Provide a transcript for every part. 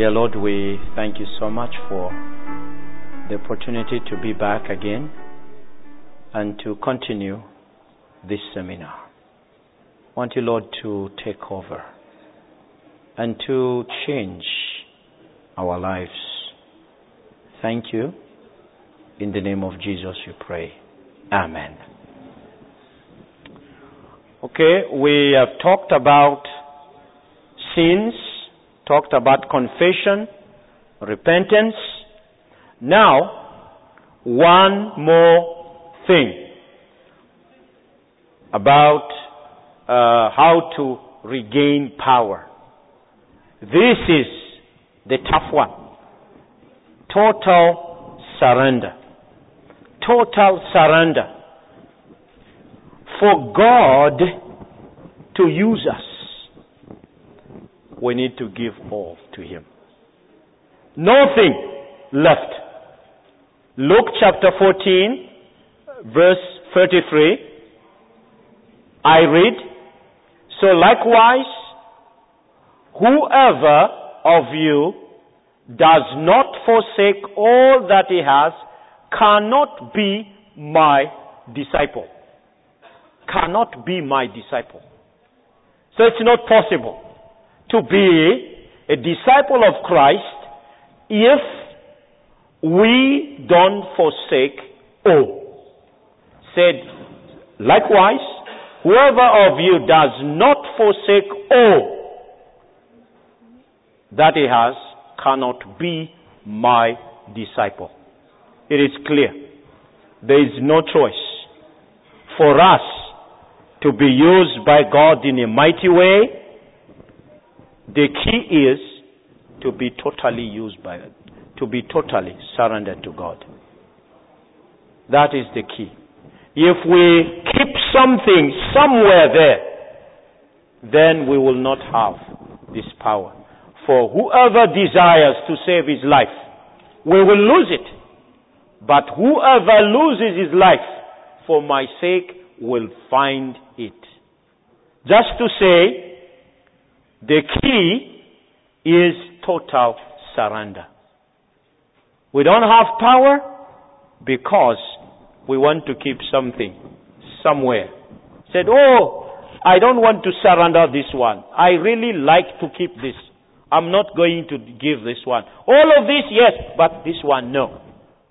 Dear Lord, we thank you so much for the opportunity to be back again and to continue this seminar. I want you, Lord, to take over and to change our lives. Thank you. In the name of Jesus we pray. Amen. Okay, we have talked about sins, talked about confession, repentance. Now, one more thing about how to regain power. This is the tough one. Total surrender. Total surrender. For God to use us, we need to give all to Him. Nothing left. Luke chapter 14, verse 33. I read, "So likewise, whoever of you does not forsake all that he has cannot be my disciple." Cannot be my disciple. So it's not possible to be a disciple of Christ if we don't forsake all. Said, likewise, whoever of you does not forsake all that he has cannot be my disciple. It is clear. There is no choice for us to be used by God in a mighty way. The key is to be totally used by it, to be totally surrendered to God. That is the key. If we keep something somewhere there, then we will not have this power. For whoever desires to save his life, we will lose it. But whoever loses his life for my sake will find it. Just to say, the key is total surrender. We don't have power because we want to keep something somewhere. Said, I don't want to surrender this one. I really like to keep this. I'm not going to give this one. All of this, yes, but this one, no.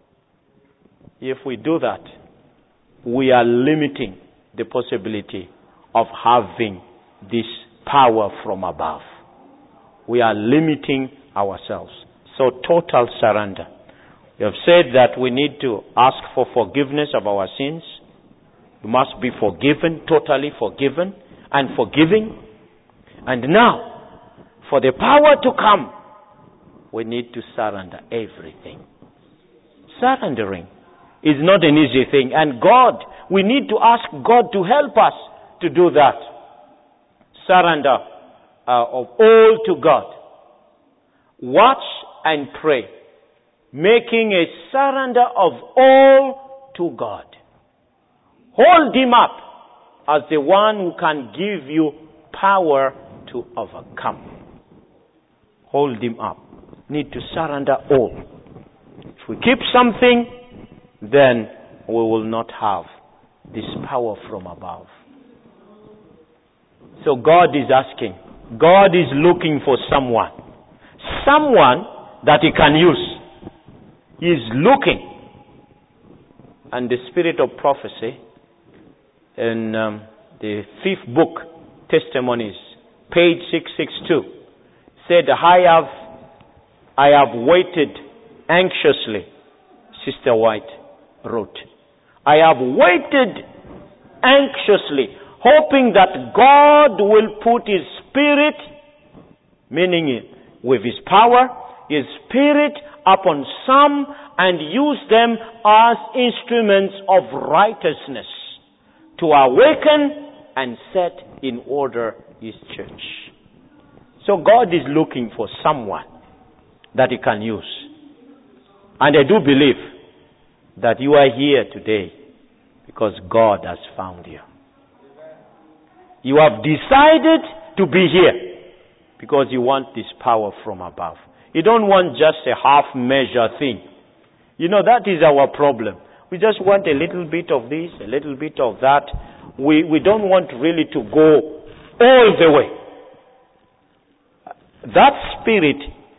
If we do that, we are limiting the possibility of having this power from above. We are limiting ourselves. So total surrender. We have said that we need to ask for forgiveness of our sins. We must be forgiven, totally forgiven and forgiving. And now, for the power to come, we need to surrender everything. Surrendering is not an easy thing. And God, we need to ask God to help us to do that. Surrender of all to God. Watch and pray. Making a surrender of all to God. Hold Him up as the one who can give you power to overcome. Hold Him up. Need to surrender all. If we keep something, then we will not have this power from above. So God is asking. God is looking for someone. Someone that He can use. He is looking. And the spirit of prophecy in the 5th book, Testimonies, page 662, said, I have waited anxiously, Sister White wrote. I have waited anxiously, hoping that God will put His Spirit, meaning with His power, His Spirit upon some and use them as instruments of righteousness to awaken and set in order His church. So God is looking for someone that He can use. And I do believe that you are here today because God has found you. You have decided to be here because you want this power from above. You don't want just a half-measure thing. That is our problem. We just want a little bit of this, a little bit of that. We don't want really to go all the way. That spirit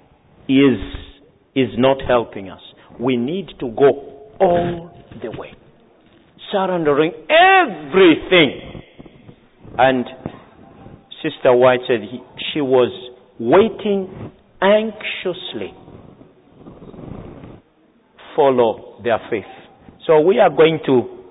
is not helping us. We need to go all the way. Surrendering everything. And Sister White said she was waiting anxiously. Follow their faith. So we are going to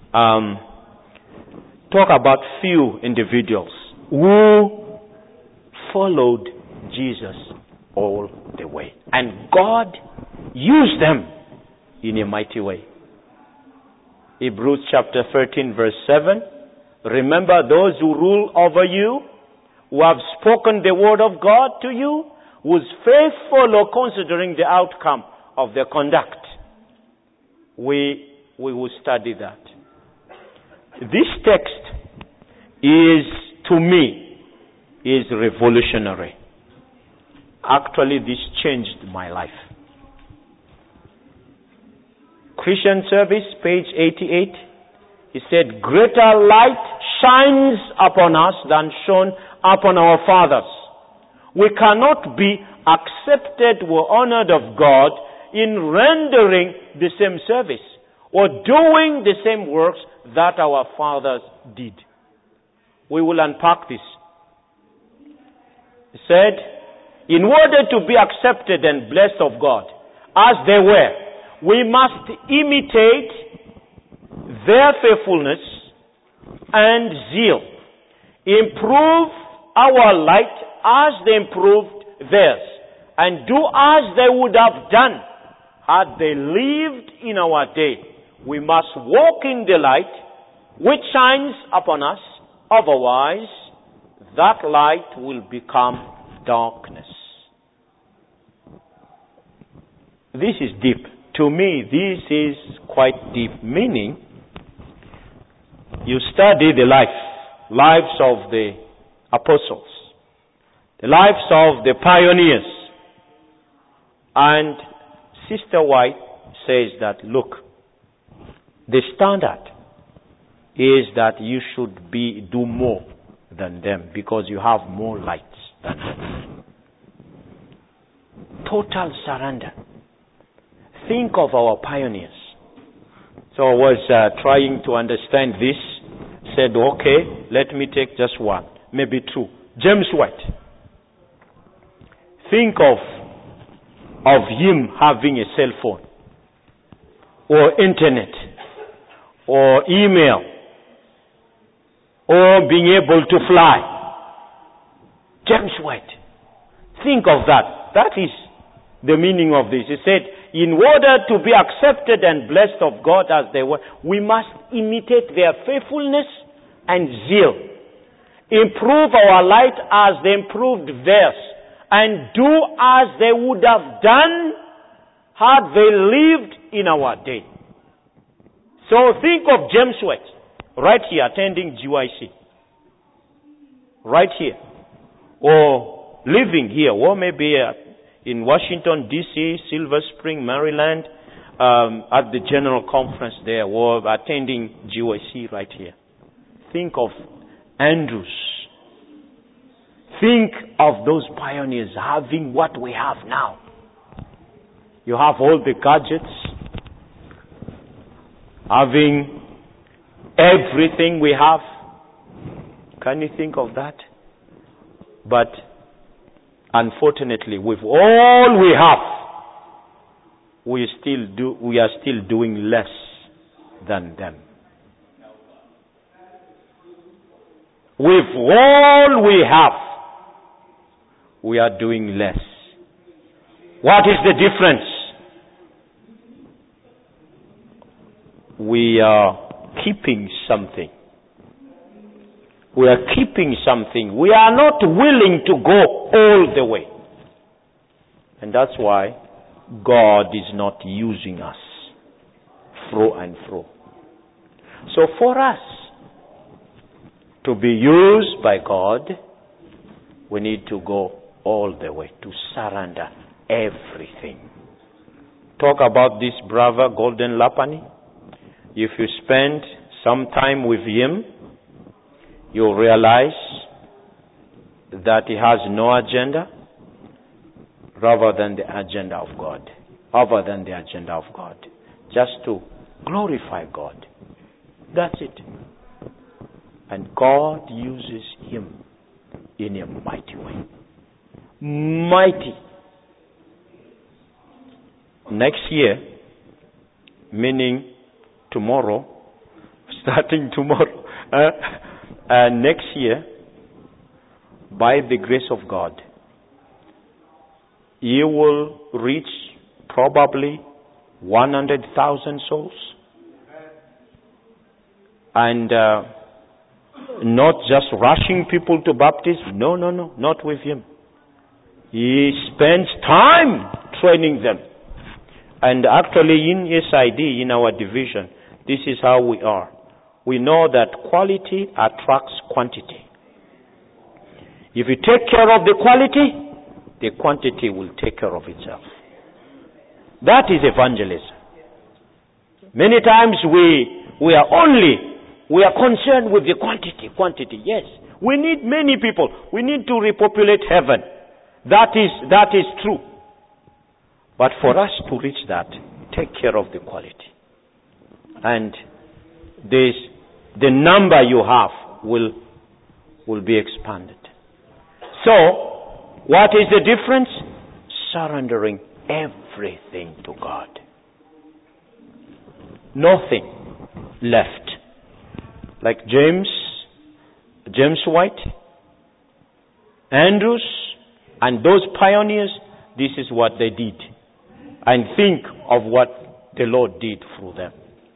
talk about few individuals who followed Jesus all the way. And God used them in a mighty way. Hebrews chapter 13 verse 7. Remember those who rule over you, who have spoken the word of God to you, whose faith follow considering the outcome of their conduct. We will study that. This text is, to me, is revolutionary. Actually, this changed my life. Christian Service, page 88. He said, greater light shines upon us than shone upon our fathers. We cannot be accepted or honored of God in rendering the same service or doing the same works that our fathers did. We will unpack this. He said, in order to be accepted and blessed of God, as they were, we must imitate their faithfulness and zeal. Improve our light as they improved theirs, and do as they would have done had they lived in our day. We must walk in the light which shines upon us, otherwise that light will become darkness. This is deep. To me, this is quite deep. Meaning, you study the lives of the apostles, the lives of the pioneers. And Sister White says that, look, the standard is that you should do more than them because you have more lights than them. Total surrender. Think of our pioneers. So I was trying to understand this. Said, okay, let me take just one, maybe two. James White. Think of him having a cell phone, or internet, or email, or being able to fly. James White. Think of that. That is the meaning of this. He said, in order to be accepted and blessed of God as they were, we must imitate their faithfulness and zeal. Improve our light as they improved theirs, and do as they would have done had they lived in our day. So think of James White, right here, attending GYC. Right here. Or living here, or maybe in Washington, D.C., Silver Spring, Maryland, at the general conference there, or attending GYC right here. Think of Andrews. Think of those pioneers having what we have now. You have all the gadgets, having everything we have. Can you think of that? But unfortunately, with all we have, we are still doing less than them. With all we have, we are doing less. What is the difference? We are keeping something. We are keeping something. We are not willing to go all the way. And that's why God is not using us fro and fro. So for us to be used by God, we need to go all the way, to surrender everything. Talk about this brother, Golden Lapani. If you spend some time with him, you'll realize that he has no agenda rather than the agenda of God. Other than the agenda of God. Just to glorify God. That's it. And God uses him in a mighty way. Mighty. Next year, meaning tomorrow, starting tomorrow, next year, by the grace of God, you will reach probably 100,000 souls. And not just rushing people to baptism. No, not with him. He spends time training them. And actually in SID, in our division, this is how we are. We know that quality attracts quantity. If you take care of the quality, the quantity will take care of itself. That is evangelism. Many times we are concerned with the quantity. Yes, we need many people. We need to repopulate heaven. That is true. But for us to reach that, take care of the quality. And the number you have will be expanded. So, what is the difference? Surrendering everything to God. Nothing left. Like James White, Andrews, and those pioneers, this is what they did. And think of what the Lord did through them.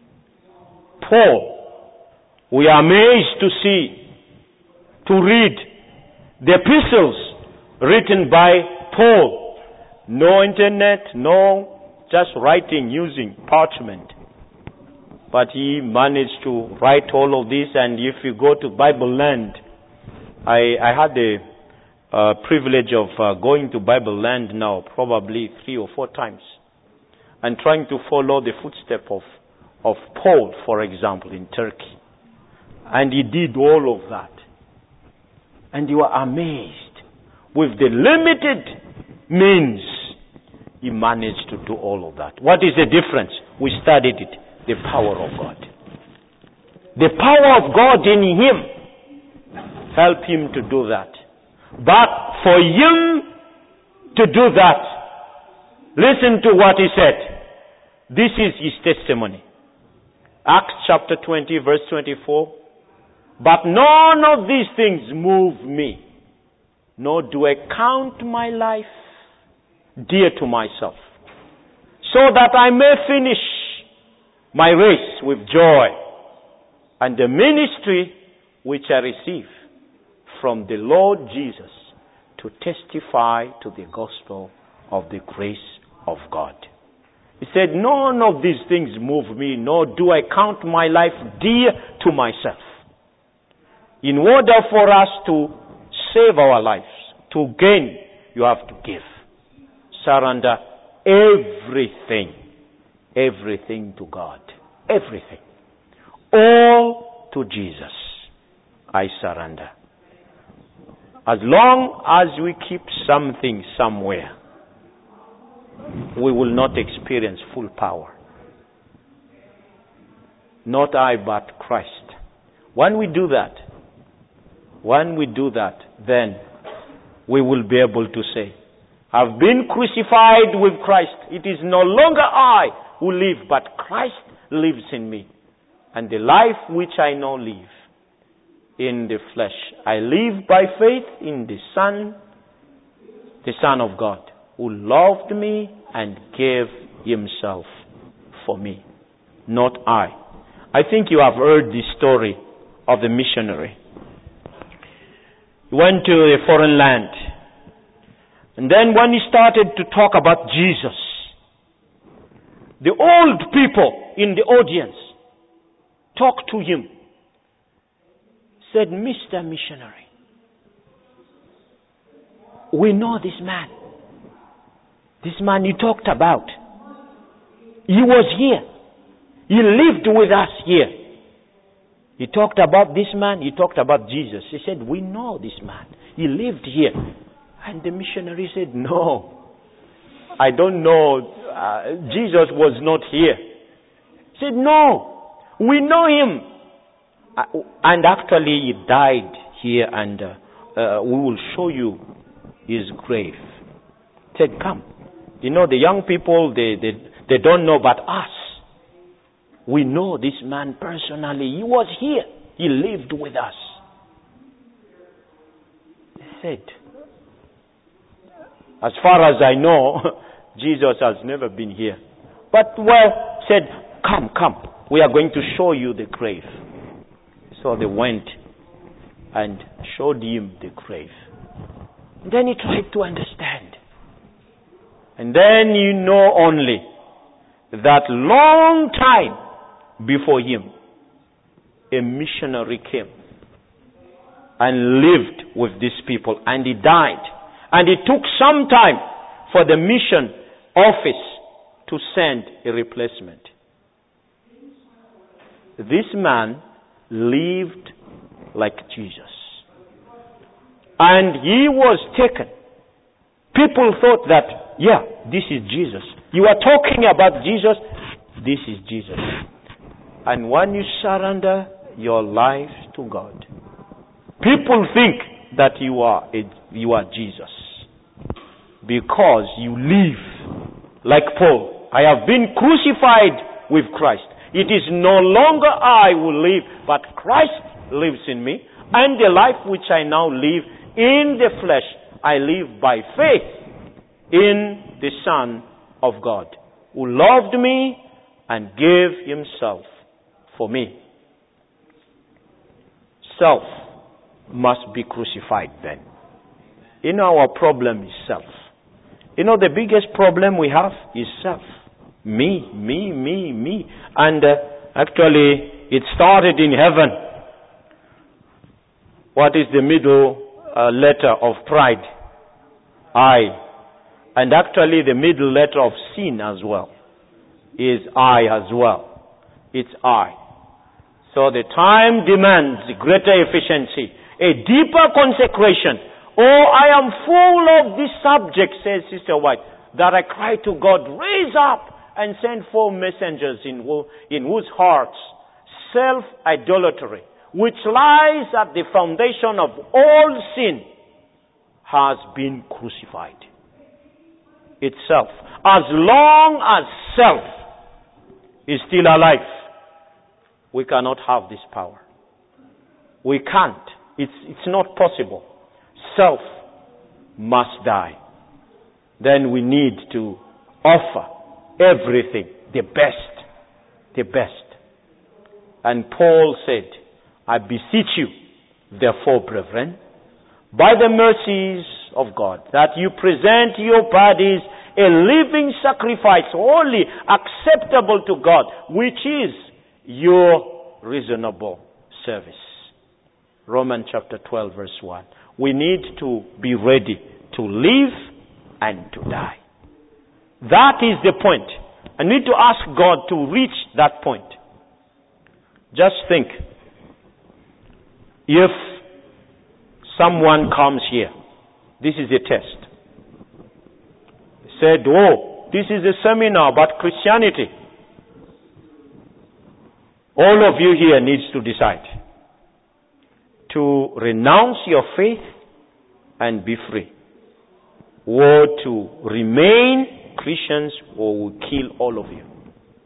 Paul, we are amazed to read the epistles written by Paul. No internet, no just writing using parchment. But he managed to write all of this, and if you go to Bible Land, I had the privilege of going to Bible Land now, probably 3 or 4 times, and trying to follow the footsteps of Paul, for example, in Turkey. And he did all of that. And you are amazed. With the limited means, he managed to do all of that. What is the difference? We studied it. The power of God. The power of God in him helped him to do that. But for him to do that, listen to what he said. This is his testimony. Acts chapter 20, verse 24. But none of these things move me, nor do I count my life dear to myself, so that I may finish my race with joy, and the ministry which I receive from the Lord Jesus to testify to the gospel of the grace of God. He said, none of these things move me, nor do I count my life dear to myself. In order for us to save our lives, to gain, you have to give. Surrender everything. Everything to God. Everything. All to Jesus. I surrender. As long as we keep something somewhere, we will not experience full power. Not I, but Christ. When we do that, then we will be able to say, I've been crucified with Christ. It is no longer I who live, but Christ lives in me. And the life which I now live in the flesh, I live by faith in the Son of God, who loved me and gave himself for me, not I. I think you have heard the story of the missionary. He went to a foreign land. And then when he started to talk about Jesus, the old people in the audience talked to him. Said, Mr. Missionary, we know this man. This man you talked about, he was here. He lived with us here. He talked about this man. He talked about Jesus. He said, we know this man. He lived here. And the missionary said, no, I don't know. Jesus was not here. He said, no, we know him. And actually he died here, and we will show you his grave. He said, come. You know, the young people, they don't know, but us, we know this man personally. He was here. He lived with us. He said, as far as I know, Jesus has never been here. But said, come. We are going to show you the grave. So they went and showed him the grave. And then he tried to understand. And then you know only that long time before him, a missionary came and lived with these people, and he died. And it took some time for the mission office to send a replacement. This man lived like Jesus. And he was taken. People thought that, this is Jesus. You are talking about Jesus. This is Jesus. And when you surrender your life to God, people think that you are Jesus. Because you live like Paul. I have been crucified with Christ. It is no longer I who live, but Christ lives in me. And the life which I now live in the flesh, I live by faith in the Son of God, who loved me and gave himself for me. Self must be crucified then. Our problem is self. The biggest problem we have is self. Me. And actually, it started in heaven. What is the middle letter of pride? I. And actually, the middle letter of sin as well is I as well. It's I. So the time demands greater efficiency, a deeper consecration. Oh, I am full of this subject, says Sister White, that I cry to God, raise up and send forth messengers in whose hearts self-idolatry, which lies at the foundation of all sin, has been crucified. Itself. As long as self is still alive, we cannot have this power. We can't. It's not possible. Self must die. Then we need to offer everything, the best. And Paul said, I beseech you, therefore, brethren, by the mercies of God, that you present your bodies a living sacrifice, holy, acceptable to God, which is your reasonable service. Romans chapter 12, verse 1. We need to be ready to live and to die. That is the point. I need to ask God to reach that point. Just think, if someone comes here, this is a test. Said, this is a seminar about Christianity. All of you here needs to decide to renounce your faith and be free, or to remain Christians, or will kill all of you.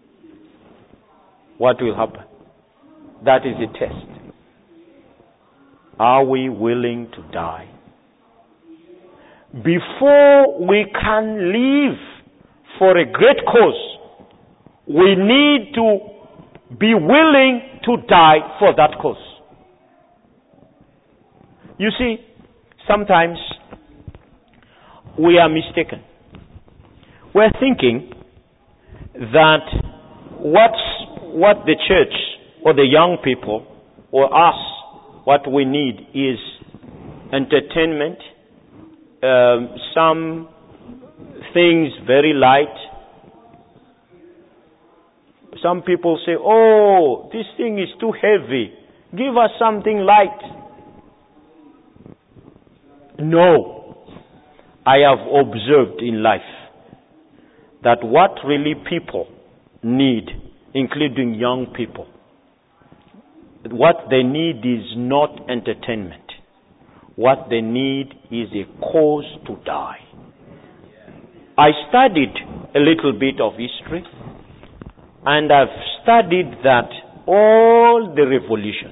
What will happen? That is the test. Are we willing to die? Before we can live for a great cause, we need to be willing to die for that cause. You see, sometimes we are mistaken. We're thinking that what the church or the young people or us, what we need is entertainment, something things very light. Some people say, oh, this thing is too heavy. Give us something light. No. I have observed in life that what really people need, including young people, what they need is not entertainment. What they need is a cause to die. I studied a little bit of history, and I've studied that all the revolutions,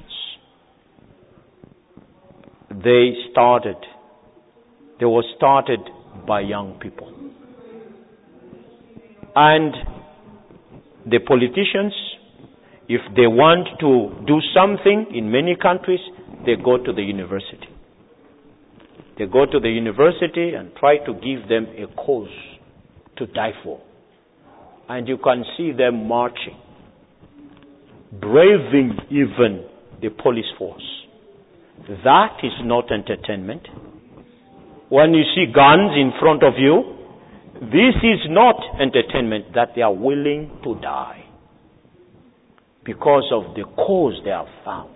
they were started by young people. And the politicians, if they want to do something in many countries, they go to the university. They go to the university and try to give them a cause to die for. And you can see them marching, braving even the police force. That is not entertainment. When you see guns in front of you, this is not entertainment, that they are willing to die because of the cause they have found.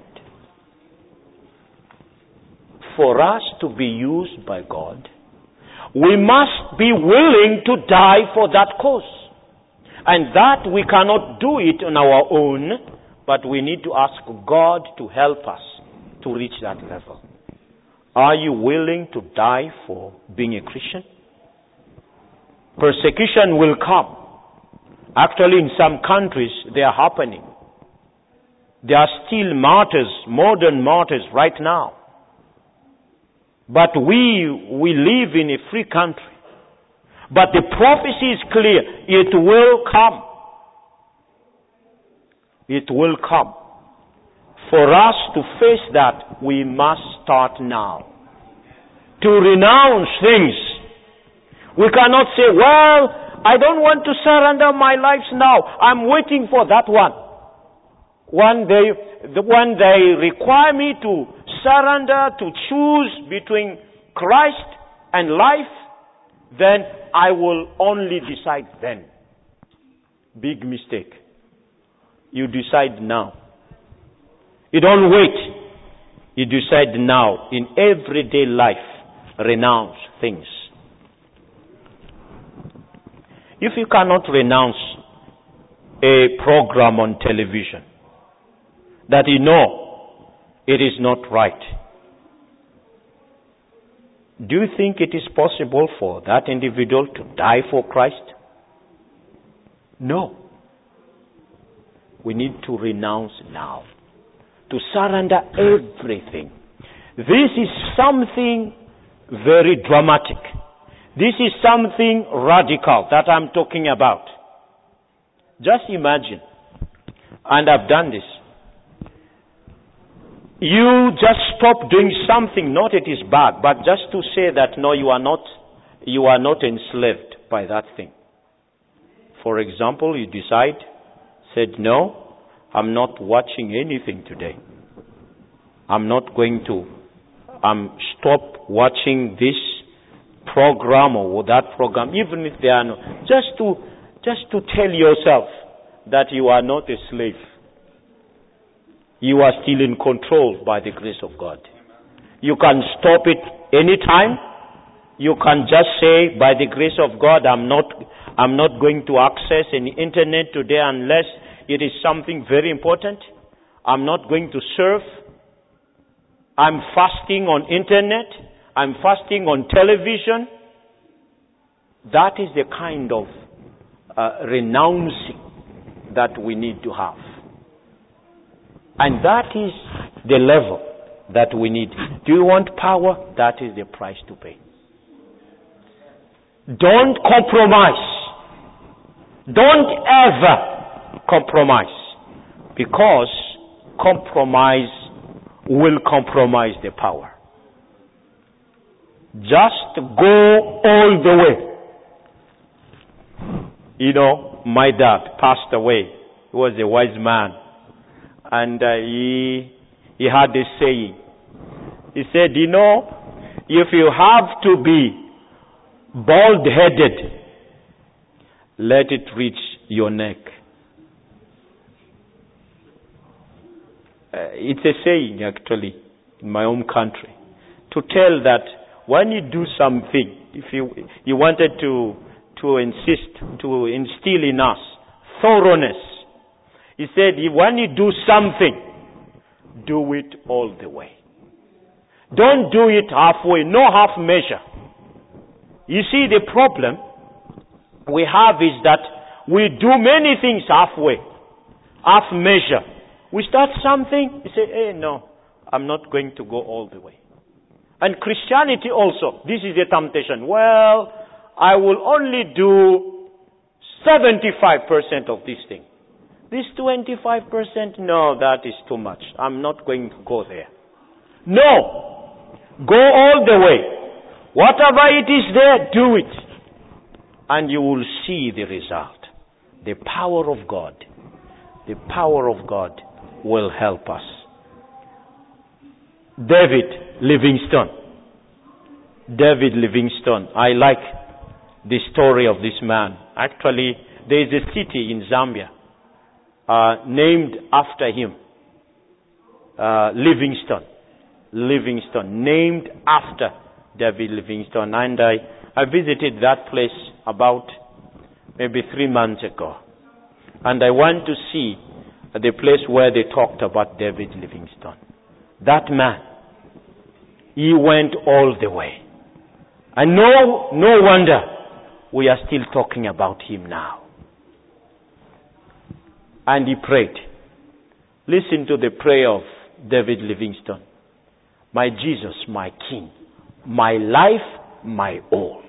For us to be used by God, we must be willing to die for that cause. And that we cannot do it on our own, but we need to ask God to help us to reach that level. Are you willing to die for being a Christian? Persecution will come. Actually, in some countries, they are happening. There are still martyrs, modern martyrs right now. But we live in a free country. But the prophecy is clear. It will come. It will come. For us to face that, we must start now. To renounce things. We cannot say, well, I don't want to surrender my life now. I'm waiting for that one. When they require me to surrender, to choose between Christ and life, then I will only decide then. Big mistake. You decide now. You don't wait. You decide now. In everyday life, renounce things. If you cannot renounce a program on television that you know it is not right, do you think it is possible for that individual to die for Christ? No. We need to renounce now, to surrender everything. This is something very dramatic. This is something radical that I'm talking about. Just imagine, and I've done this. You just stop doing something, not it is bad, but just to say that no, you are not enslaved by that thing. For example, you said, no, I'm not watching anything today. I'm not going to stop watching this program or that program, even if they are not. Just to tell yourself that you are not a slave. You are still in control by the grace of God. You can stop it anytime. You can just say, by the grace of God, I'm not going to access any internet today unless it is something very important. I'm not going to surf. I'm fasting on internet. I'm fasting on television. That is the kind of renouncing that we need to have. And that is the level that we need. Do you want power? That is the price to pay. Don't compromise. Don't ever compromise. Because compromise will compromise the power. Just go all the way. You know, my dad passed away. He was a wise man. And he had a saying. He said, if you have to be bald-headed let it reach your neck. It's a saying, actually, in my own country, to tell that when you do something, if you wanted to instill in us thoroughness, he said, when you do something, do it all the way. Don't do it halfway, no half measure. You see, the problem we have is that we do many things halfway, half measure. We start something, you say, hey, no, I'm not going to go all the way. And Christianity also, this is the temptation. Well, I will only do 75% of this thing. This 25%, no, that is too much. I'm not going to go there. No! Go all the way. Whatever it is there, do it. And you will see the result. The power of God. The power of God will help us. David Livingstone. David Livingstone. I like the story of this man. Actually, there is a city in Zambia named after him. Livingstone. Livingstone. Named after David Livingstone. And I visited that place about maybe 3 months ago. And I want to see the place where they talked about David Livingstone. That man, he went all the way. And no wonder we are still talking about him now. And he prayed. Listen to the prayer of David Livingstone. My Jesus, my King, my life, my all.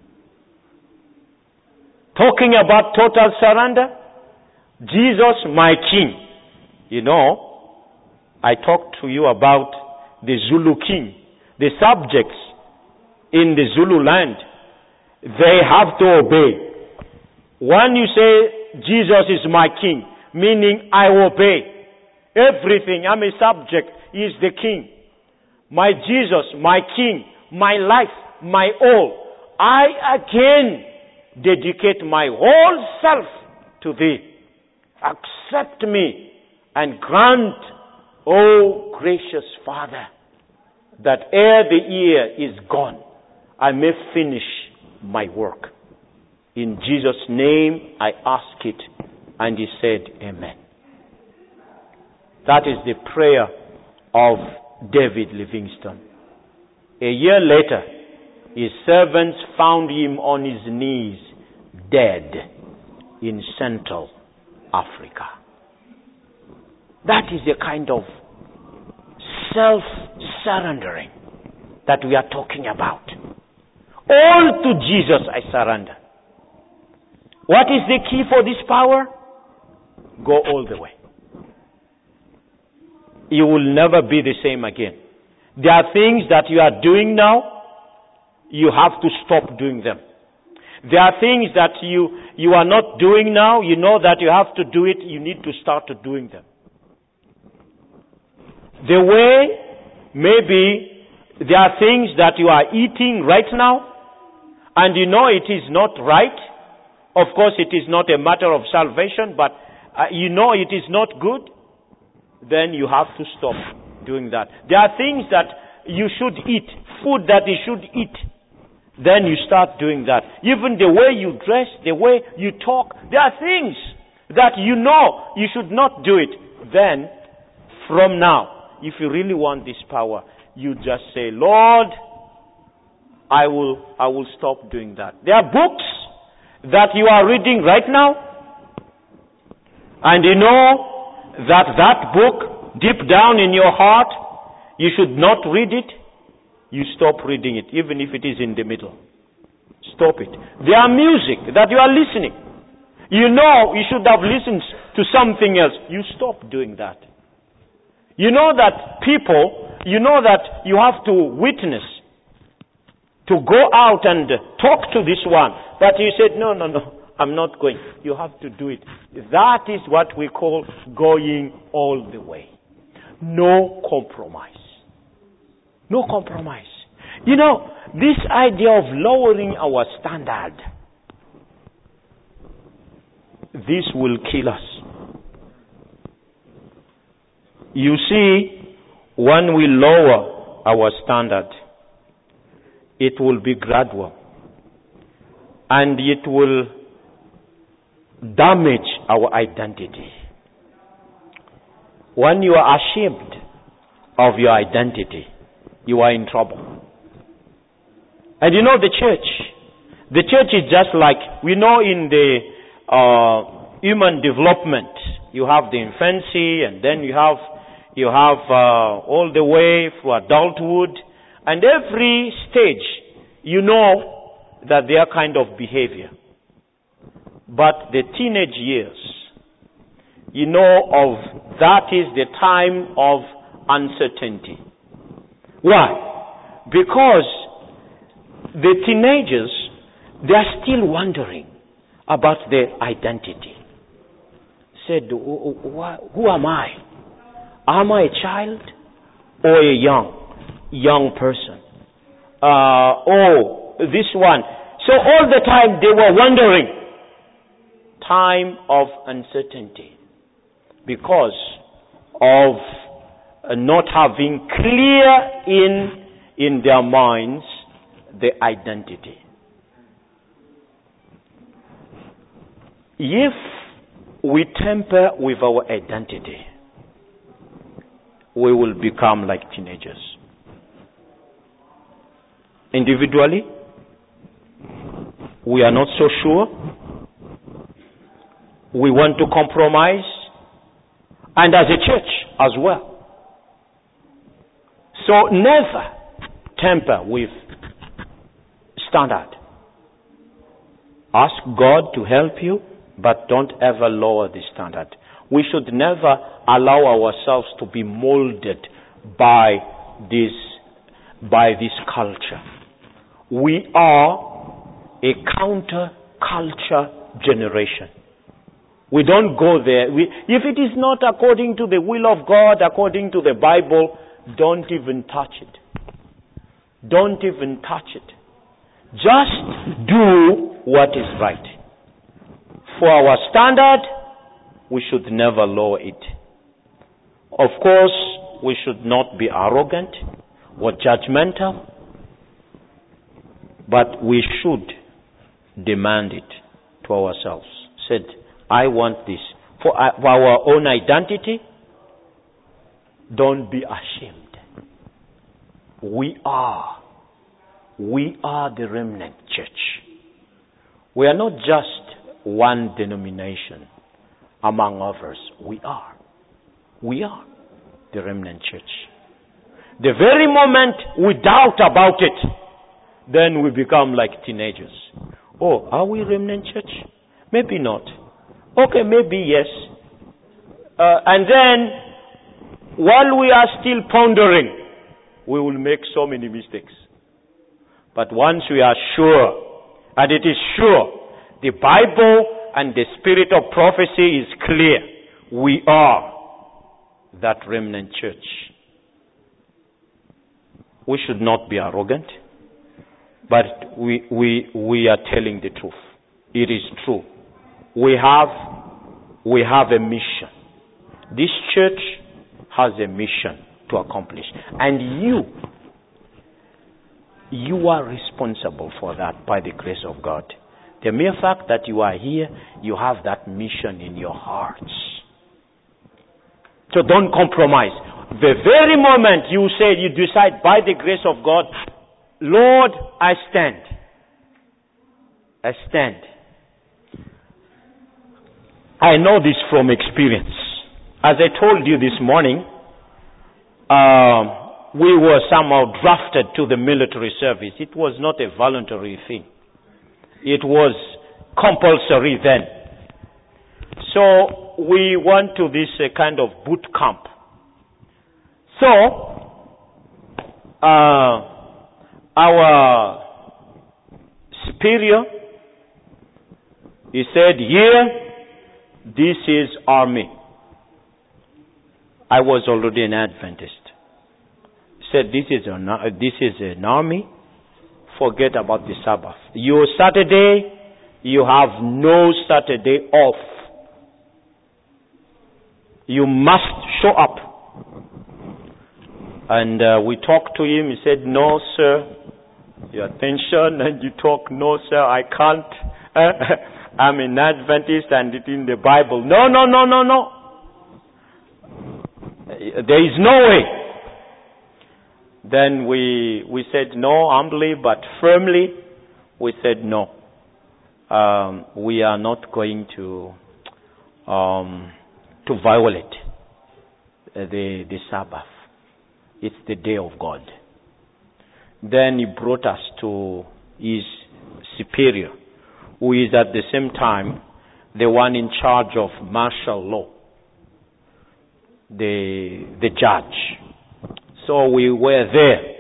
Talking about total surrender. Jesus, my King. You know, I talked to you about the Zulu king. The subjects in the Zulu land, they have to obey. When you say, Jesus is my King, meaning I obey everything. I'm a subject. He is the King. My Jesus, my King, my life, my all. I again dedicate my whole self to thee. Accept me and grant, O gracious Father, that ere the year is gone, I may finish my work. In Jesus' name I ask it. And he said, Amen. That is the prayer of David Livingstone. A year later, his servants found him on his knees, dead, in Central Africa. That is the kind of self-surrendering that we are talking about. All to Jesus I surrender. What is the key for this power? Go all the way. You will never be the same again. There are things that you are doing now, you have to stop doing them. There are things that you are not doing now, you know that you have to do it, you need to start doing them. The way, maybe, there are things that you are eating right now, and you know it is not right. Of course, it is not a matter of salvation, but you know it is not good. Then you have to stop doing that. There are things that you should eat, food that you should eat. Then you start doing that. Even the way you dress, the way you talk, there are things that you know you should not do it. Then, from now, if you really want this power, you just say, Lord, I will stop doing that. There are books that you are reading right now, and you know that book, deep down in your heart, you should not read it. You stop reading it, even if it is in the middle. Stop it. There are music that you are listening. You know you should have listened to something else. You stop doing that. You know that people, you know that you have to witness, to go out and talk to this one, that you said, no, I'm not going. You have to do it. That is what we call going all the way. No compromise. No compromise. You know, this idea of lowering our standard. this will kill us. You see, when we lower our standard, it will be gradual. And it will damage our identity. When you are ashamed of your identity, you are in trouble. And you know the church is just like, we know in the human development, you have the infancy, and then you have all the way through adulthood, and every stage, you know that they are kind of behavior. But the teenage years, you know of that is the time of uncertainty. Why? Because the teenagers, they are still wondering about their identity. Said, who am I? Am I a child or a young person? This one. So all the time they were wondering. Time of uncertainty. Because of not having clear in their minds the identity. If we tamper with our identity, we will become like teenagers. Individually, we are not so sure. We want to compromise. And as a church as well. So never tamper with standard. Ask God to help you, but don't ever lower the standard. We should never allow ourselves to be molded by this culture. We are a counter-culture generation. We don't go there. If it is not according to the will of God, according to the Bible, don't even touch it. Don't even touch it. Just do what is right. For our standard, we should never lower it. Of course, we should not be arrogant or judgmental, but we should demand it to ourselves. Said, I want this. For our own identity, don't be ashamed. We are the remnant church. We are not just one denomination among others. We are the remnant church. The very moment we doubt about it, then we become like teenagers. Oh, are we remnant church? Maybe not. Okay, maybe yes. And then, while we are still pondering, we will make so many mistakes. But once we are sure, and it is sure, the Bible and the spirit of prophecy is clear, we are that remnant church. We should not be arrogant, but we are telling the truth. It is true. We have a mission. This church has a mission to accomplish. And you are responsible for that by the grace of God. The mere fact that you are here, you have that mission in your hearts. So don't compromise. The very moment you decide by the grace of God, Lord, I stand. I stand. I know this from experience. As I told you this morning, we were somehow drafted to the military service. It was not a voluntary thing. It was compulsory then. So we went to this kind of boot camp. So our superior, he said, here, this is army. I was already an Adventist. He said, this is an army. Forget about the Sabbath. Your Saturday, you have no Saturday off You must show up. And we talked to him. He said, no, sir. Your attention and you talk, no, sir, I can't. I'm an Adventist and it's in the Bible. No. There is no way. Then we said no, humbly but firmly. We said no. We are not going to violate the Sabbath. It's the day of God. Then he brought us to his superior, who is at the same time the one in charge of martial law, the judge. So we were there.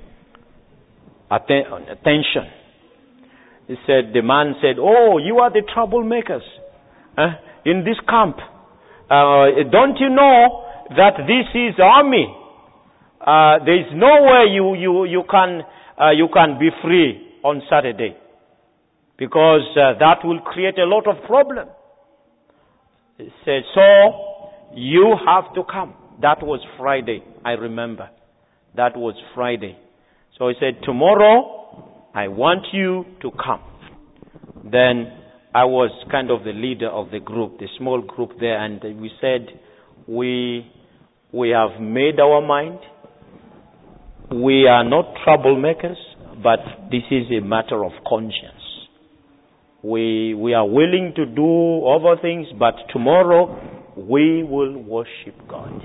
Attention. The man said, oh, you are the troublemakers in this camp. Don't you know that this is army? There is no way you can be free on Saturday, because that will create a lot of problem. He said, so you have to come. That was Friday, I remember. That was Friday. So he said, tomorrow I want you to come. Then I was kind of the leader of the group, the small group there, and we said, we have made our mind. We are not troublemakers, but this is a matter of conscience. We are willing to do other things, but tomorrow we will worship God.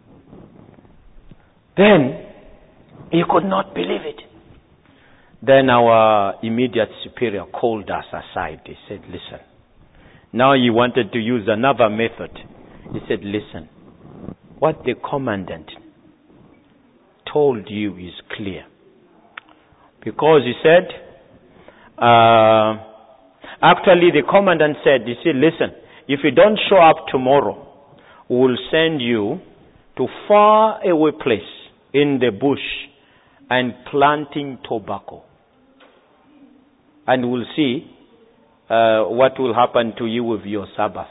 Then he could not believe it. Then our immediate superior called us aside. He said, listen. Now he wanted to use another method. He said, listen, what the commandant told you is clear. Because he said, actually the commandant said, he said, listen, if you don't show up tomorrow, we'll send you to far away place in the bush and planting tobacco. And we'll see what will happen to you with your Sabbath.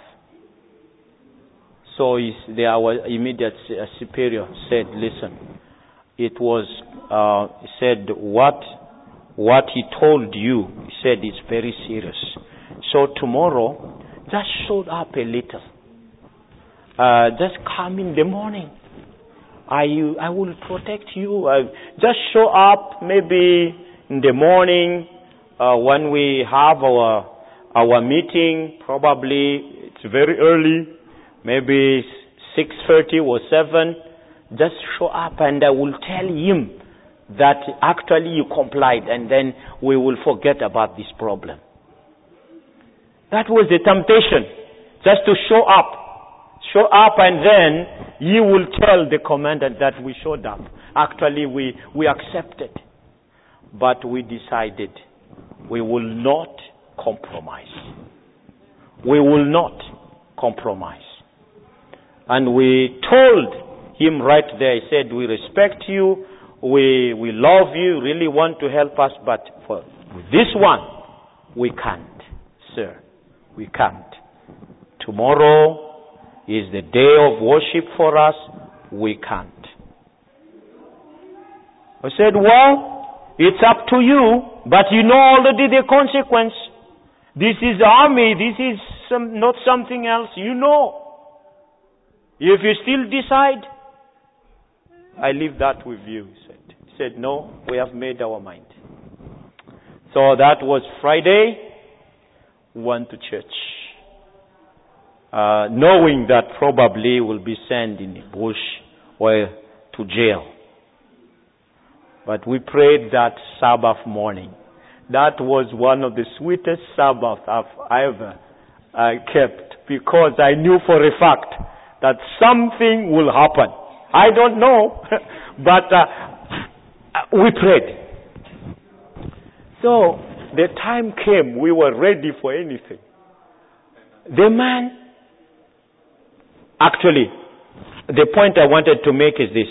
So our immediate superior said, listen, it was, he said, what he told you, he said, it's very serious. So tomorrow, just show up a little. Just come in the morning. I will protect you. Just show up maybe in the morning when we have our meeting. Probably it's very early, maybe 6:30 or 7. Just show up and I will tell him that actually you complied, and then we will forget about this problem. That was the temptation, just to show up. Show up and then you will tell the commandant that we showed up. Actually we accepted. But we decided we will not compromise. We will not compromise. And we told him right there, he said, we respect you, we love you, really want to help us, but for this one, we can't, sir. We can't. Tomorrow is the day of worship for us. We can't. I said, well, it's up to you, but you know already the consequence. This is army. This is not something else. You know. If you still decide, I leave that with you, he said. He said, no, we have made our mind. So that was Friday. We went to church. Knowing that probably we'll be sent in the bush or to jail. But we prayed that Sabbath morning. That was one of the sweetest Sabbaths I've ever kept, because I knew for a fact that something will happen. I don't know, but we prayed. So the time came, we were ready for anything. The man, actually, the point I wanted to make is this.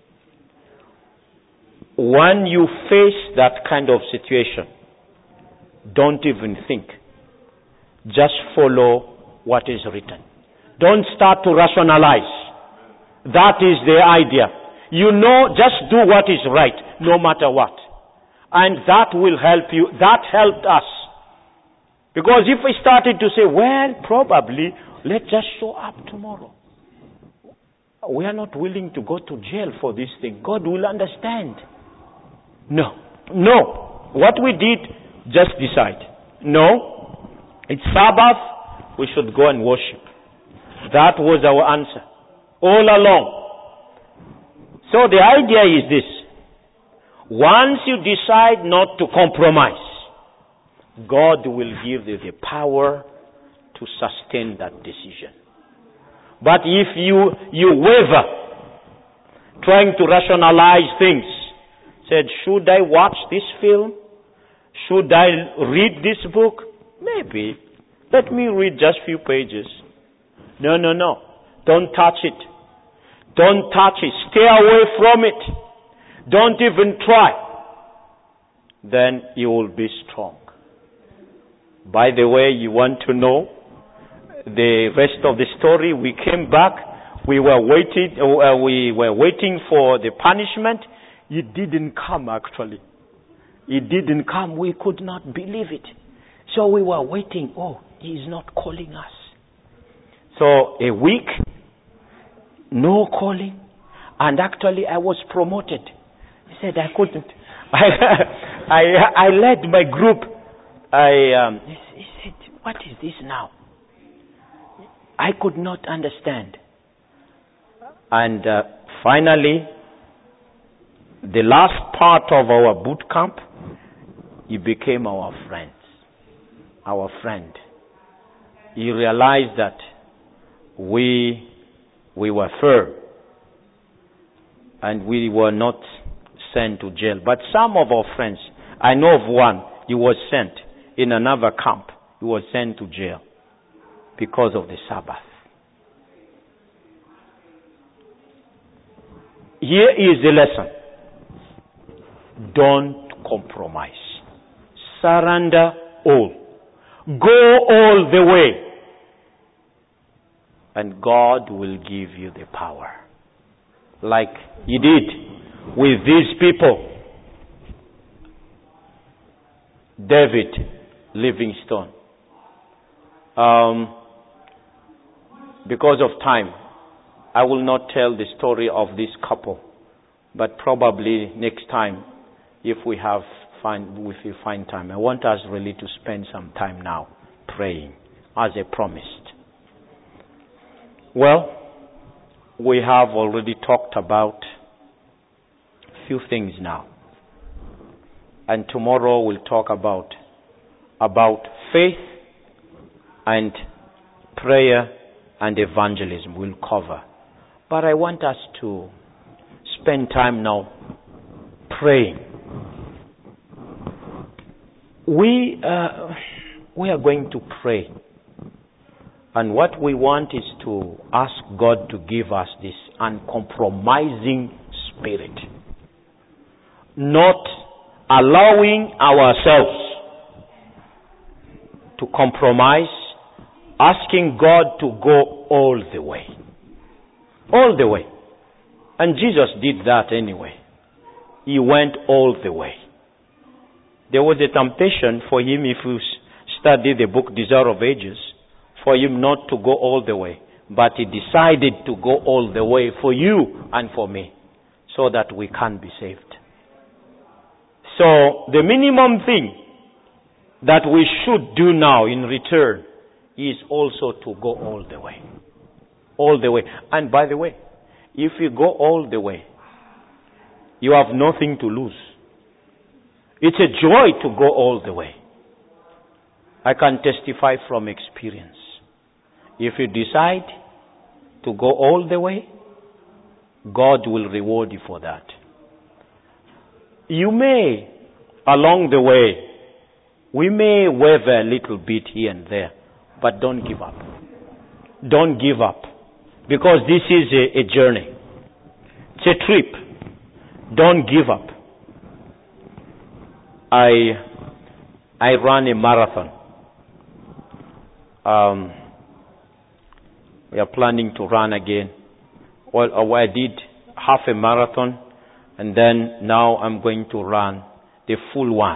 When you face that kind of situation, don't even think. Just follow what is written. Don't start to rationalize. That is the idea. You know, just do what is right, no matter what. And that will help you. That helped us. Because if we started to say, well, probably, let's just show up tomorrow. We are not willing to go to jail for this thing. God will understand. No. What we did, just decide. No, it's Sabbath, we should go and worship. That was our answer. All along. So the idea is this. Once you decide not to compromise, God will give you the power to sustain that decision. But if you waver, trying to rationalize things, said, should I watch this film? Should I read this book? Maybe. Let me read just few pages. No. Don't touch it. Don't touch it. Stay away from it. Don't even try. Then you will be strong. By the way, you want to know the rest of the story? We came back. We were waiting for the punishment. It didn't come, actually. It didn't come. We could not believe it. So we were waiting. Oh, he's not calling us. So a week, no calling. And actually I was promoted. He said I couldn't. I led my group. He said, what is this now? I could not understand. And finally, the last part of our boot camp, he became our friend. He realized that we were firm and we were not sent to jail. But some of our friends, I know of one, he was sent in another camp. He was sent to jail because of the Sabbath. Here is the lesson. Don't compromise. Surrender all. Go all the way. And God will give you the power. Like He did with these people. David Livingstone. Because of time, I will not tell the story of this couple. But probably next time, if we find time, I want us really to spend some time now praying as I promised. Well, we have already talked about a few things now. And tomorrow we'll talk about faith and prayer and evangelism. We'll cover. But I want us to spend time now praying. We are going to pray. And what we want is to ask God to give us this uncompromising spirit. Not allowing ourselves to compromise, asking God to go all the way. All the way. And Jesus did that anyway. He went all the way. There was a temptation for him, if you study the book Desire of Ages, for him not to go all the way. But he decided to go all the way for you and for me, so that we can be saved. So the minimum thing that we should do now in return is also to go all the way. All the way. And by the way, if you go all the way, you have nothing to lose. It's a joy to go all the way. I can testify from experience. If you decide to go all the way, God will reward you for that. You may, along the way, we may waver a little bit here and there, but don't give up. Don't give up. Because this is a journey. It's a trip. Don't give up. I ran a marathon. We are planning to run again. Well, I did half a marathon, and then now I'm going to run the full one.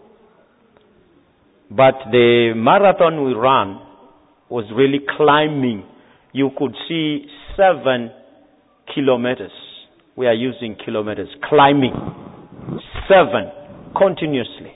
But the marathon we ran was really climbing. You could see 7 kilometers. We are using kilometers. Climbing. 7 continuously.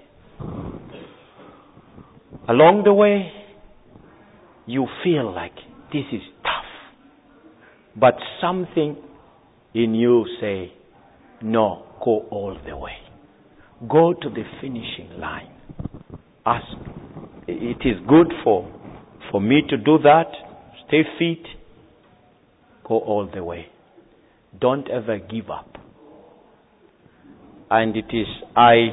Along the way, you feel like this is tough. But something in you say, no, go all the way. Go to the finishing line. Ask. It is good for me to do that. Stay fit. Go all the way. Don't ever give up. And it is, I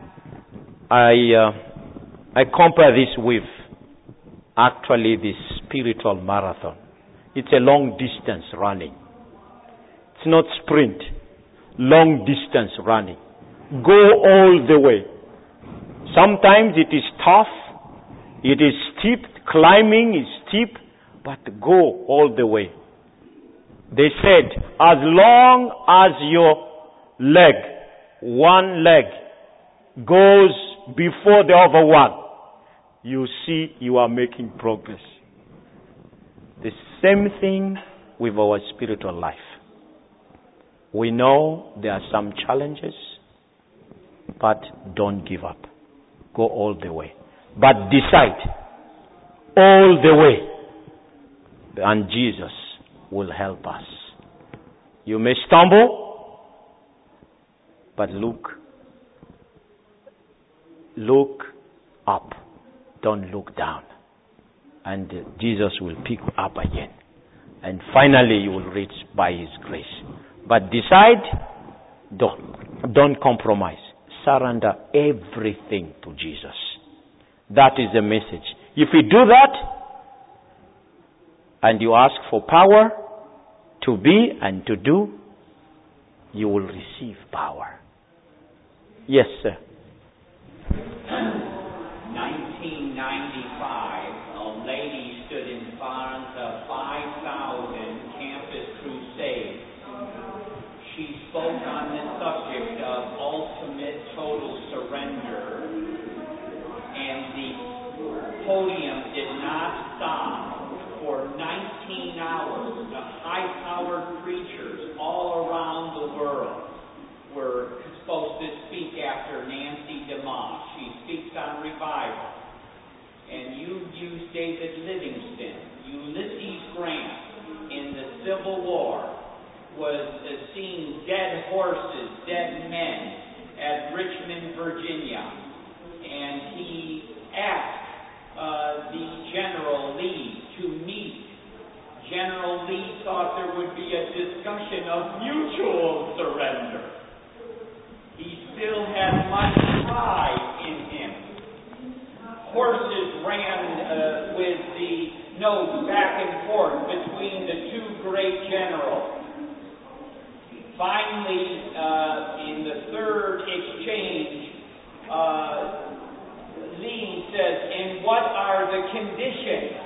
compare this with actually the spiritual marathon. It's a long distance running. It's not sprint. Long distance running. Go all the way. Sometimes it is tough. It is steep. Climbing is steep. But go all the way. They said, as long as your leg, one leg, goes before the other one, you see you are making progress. The same thing with our spiritual life. We know there are some challenges, but don't give up. Go all the way. But decide all the way, and Jesus will help us. You may stumble, but look up. Don't look down. And Jesus will pick you up again. And finally you will reach by His grace. But decide, don't compromise. Surrender everything to Jesus. That is the message. If you do that, and you ask for power to be and to do, you will receive power. Yes, sir. 1995, a lady stood in front of 5,000 campus crusades. She spoke on the subject of ultimate total surrender, and the podium did not stop. For 19 hours, the high-powered preachers all around the world were supposed to speak after Nancy DeMoss. She speaks on revival. And you use David Livingston. Ulysses Grant in the Civil War was seeing dead horses, dead men at Richmond, Virginia. And he asked the General Lee to meet. General Lee thought there would be a discussion of mutual surrender. He still had much pride in him. Horses ran with the notes back and forth between the two great generals. Finally, in the third exchange, Lee says, "And what are the conditions?"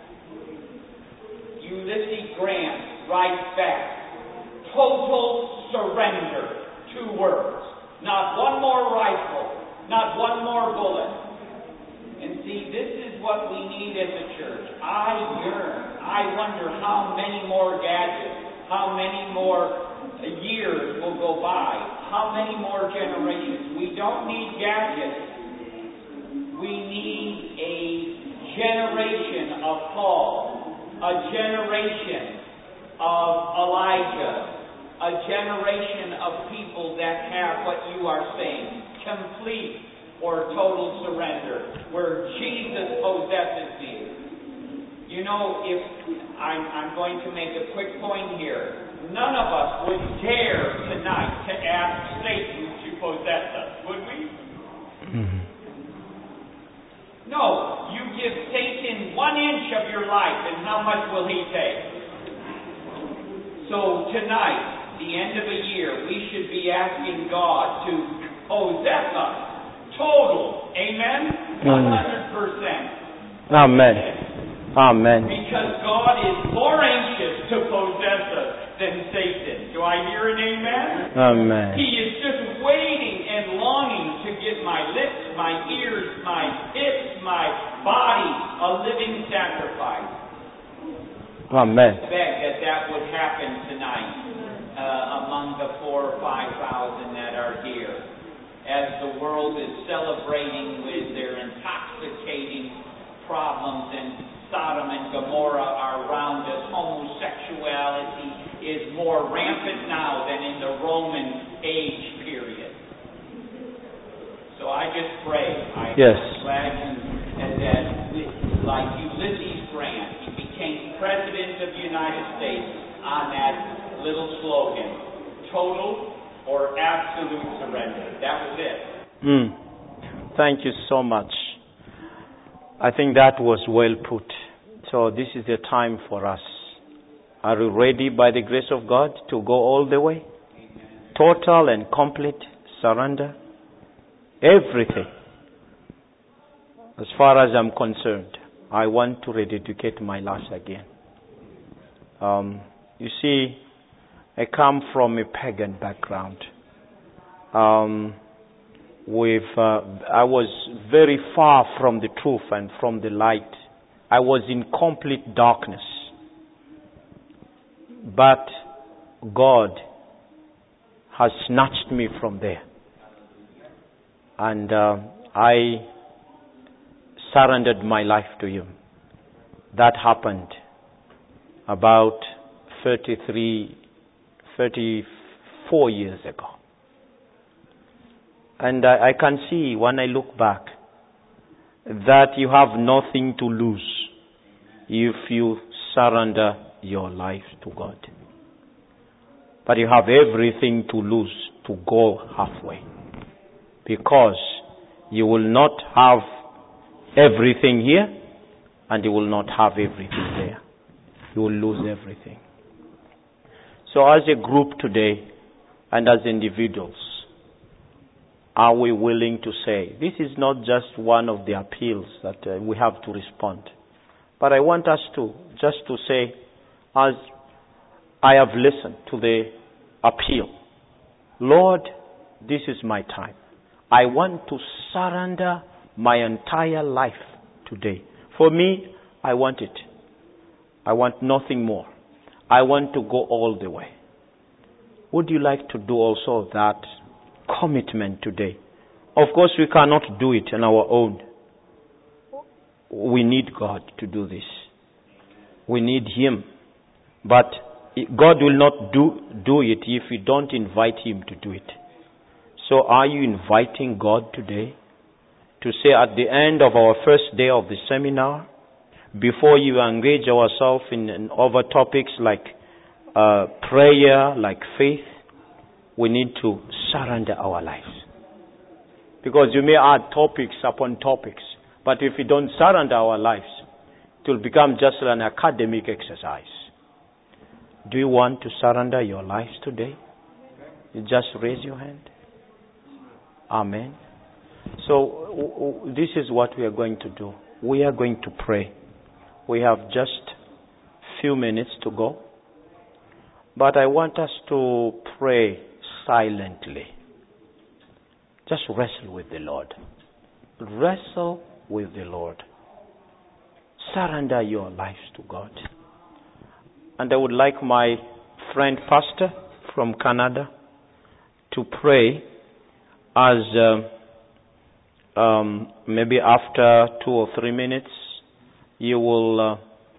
Ulysses Grant writes back, "Total surrender." 2 words. Not one more rifle, not one more bullet. And see, this is what we need as a church. I yearn. I wonder how many more gadgets, how many more years will go by, how many more generations. We don't need gadgets. We need a generation of Paul, a generation of Elijah, a generation of people that have what you are saying, complete or total surrender, where Jesus possesses me. You know, if I'm going to make a quick point here, none of us would dare tonight to ask Satan to possess us, would we? Mm-hmm. No, you give Satan 1 inch of your life, and how much will he take? So tonight, the end of a year, we should be asking God to possess us. Total. Amen? 100%. Amen. Amen. because God is more anxious to possess us than Satan. Do I hear an amen? Amen. He is just waiting and longing to get my lips, my ears, my hips, my body a living sacrifice. Amen. I beg that would happen tonight among the 4,000 or 5,000 that are here, as the world is celebrating with their intoxicating problems, and Sodom and Gomorrah are around us. Homosexuality is more rampant now than in the Roman age period. So I just pray. I'm glad that like Ulysses Grant, he became President of the United States on that little slogan, total or absolute surrender. That was it. Thank you so much. I think that was well put. So this is the time for us. Are we ready by the grace of God to go all the way? Amen. Total and complete surrender. Everything. As far as I'm concerned, I want to rededicate my life again. You see, I come from a pagan background. I was very far from the truth and from the light. I was in complete darkness. But God has snatched me from there. And I surrendered my life to Him. That happened about 34 years ago. And I can see when I look back that you have nothing to lose if you surrender your life to God. But you have everything to lose to go halfway. Because you will not have everything here and you will not have everything there. You will lose everything. So as a group today and as individuals, are we willing to say, this is not just one of the appeals that we have to respond. But I want us to say, as I have listened to the appeal, Lord, this is my time. I want to surrender my entire life today. For me, I want it. I want nothing more. I want to go all the way. Would you like to do also that commitment today? Of course, we cannot do it on our own. We need God to do this. We need Him. But God will not do it if we don't invite Him to do it. So are you inviting God today to say at the end of our first day of the seminar, before you engage ourselves in other topics like prayer, like faith, we need to surrender our lives. Because you may add topics upon topics, but if we don't surrender our lives, it will become just an academic exercise. Do you want to surrender your lives today? You just raise your hand. Amen. So this is what we are going to do. We are going to pray. We have just few minutes to go. But I want us to pray silently. Just wrestle with the Lord. Wrestle with the Lord. Surrender your lives to God. And I would like my friend pastor from Canada to pray as maybe after 2 or 3 minutes you will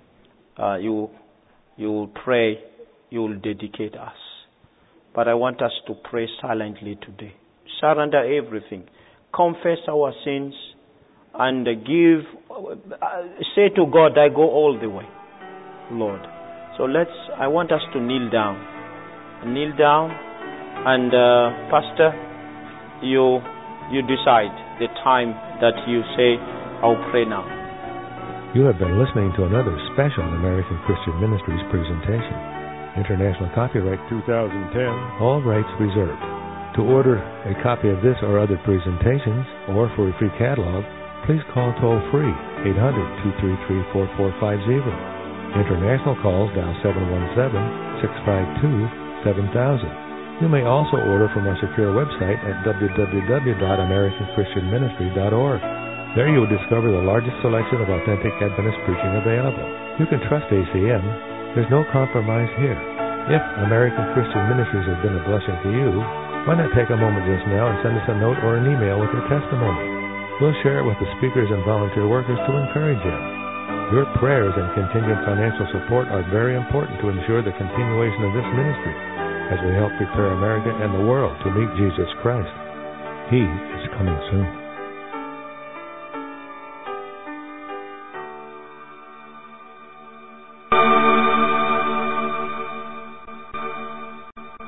pray, you will dedicate us. But I want us to pray silently today. Surrender everything. Confess our sins and say to God, I go all the way, Lord. So I want us to kneel down. Kneel down and pastor, you decide the time that you say, I'll pray now. You have been listening to another special American Christian Ministries presentation. International copyright 2010. All rights reserved. To order a copy of this or other presentations, or for a free catalog, please call toll-free 800-233-4450. International calls dial 717-652-7000. You may also order from our secure website at www.americanchristianministry.org. There you will discover the largest selection of authentic Adventist preaching available. You can trust ACM. There's no compromise here. If American Christian Ministries has been a blessing to you, why not take a moment just now and send us a note or an email with your testimony? We'll share it with the speakers and volunteer workers to encourage you. Your prayers and contingent financial support are very important to ensure the continuation of this ministry as we help prepare America and the world to meet Jesus Christ. He is coming soon.